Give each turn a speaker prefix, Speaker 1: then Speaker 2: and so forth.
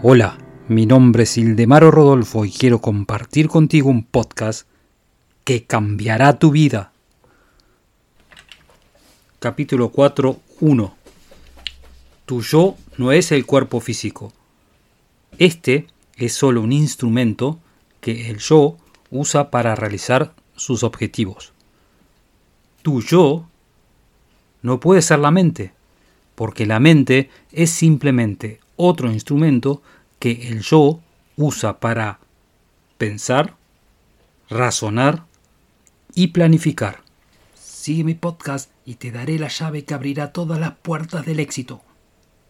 Speaker 1: Hola, mi nombre es Ildemaro Rodolfo y quiero compartir contigo un podcast que cambiará tu vida. Capítulo 4.1. Tu yo no es el cuerpo físico. Este es solo un instrumento que el yo usa para realizar sus objetivos. Tu yo no puede ser la mente, porque la mente es simplemente otro instrumento que el yo usa para pensar, razonar y planificar. Sigue mi podcast y te daré la llave que abrirá todas las puertas del éxito.